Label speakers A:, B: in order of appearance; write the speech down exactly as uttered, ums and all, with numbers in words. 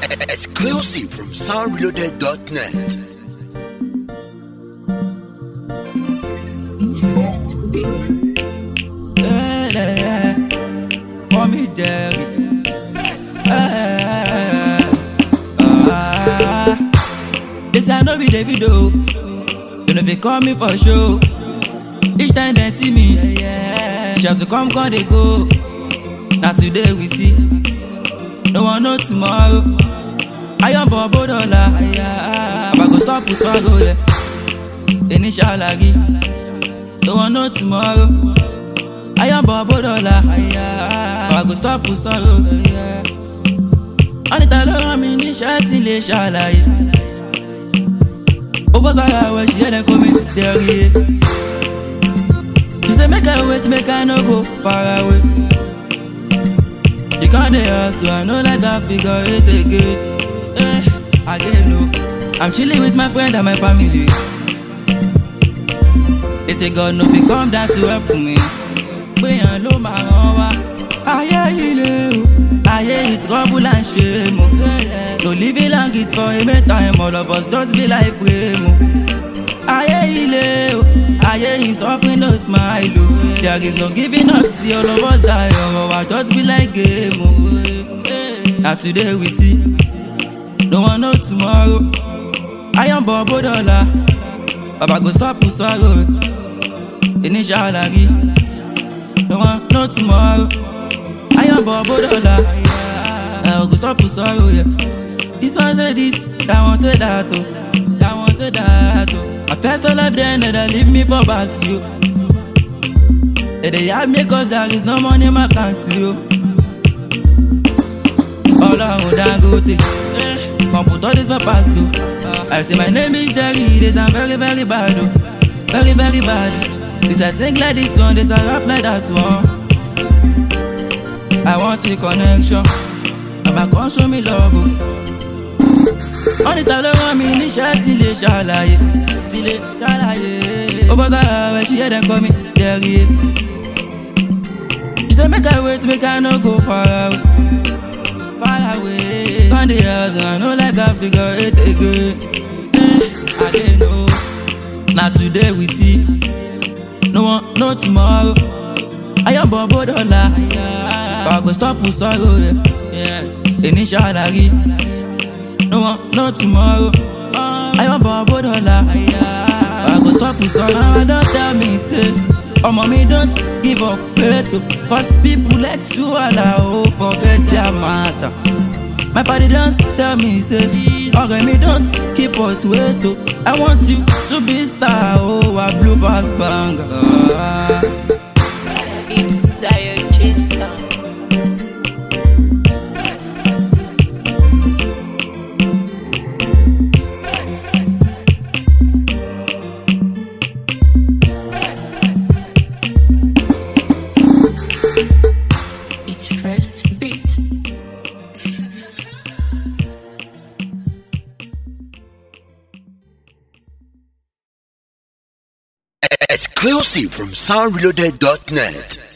A: Exclusive from sound reloaded dot net.
B: It's first beat.
C: Yeah, yeah, yeah. Mommy Derry. Ah, ah. This I know be Davido. You know if they call me for show. Each time they see me, yeah, yeah. She have to come, come they go. Now today we see. No one know tomorrow. I am Bobo Dollar. I go stop with swallow, yeah. Initial lagi. No one know tomorrow. I am Bobo Dollar. I go stop with swallow, yeah. Anita love me ni shati le shalaye. Over Zara where she had a comment there. She say make her wait, make her no go far away. You can't ask, so I know like I figure it again. Eh, again, no. I'm chilling with my friend and my family. They say God no be come down to help me. We ain't no my own. I hear you, I hear it trouble and shame. No living long it for a time. All of us just be like frame. I hear you, I hear him suffering no smile. There is no giving up till all of us die. Oh, I just be like game. Now today we see. No one know tomorrow. I am Bobo Dollar. Baba go stop with sorrow. Initial lagi. No one know tomorrow. I am Bobo Dollar. I go stop with sorrow, yeah. This one say this, that one say that, oh. That one say that, oh. I first all of them that leave me for back, you. They they have me cause there is no money in my country, yo. All I would and go take. Come put all this for past, too. I say my name is Derry, this I'm very, very bad, oh. Very, very bad. This I sing like this one, this I rap like that one. I want a connection. Mama come show me love, oh. Anita love me ni shati le shalaye. Dile shalaye. Over there where she had them call me Derry. She said make her wait, make her no go far away. Far away. On the other, I know like I figure it again. I didn't know. Now today we see. No one, no tomorrow. I am Bobo Dollar. I go stop with sorrow, yeah. Initial lagi. No one, no tomorrow. I am Bobo Dollar. I go stop with sorrow. Mama don't tell me say, oh mommy don't give up faith. Cause people like to allow, forget their matter. My body don't tell me say, okay me don't keep us wait. I want you to be star, oh I blue pass banger.
B: It's Dire Jason. It's first beat.
A: Exclusive from sound reloaded dot net.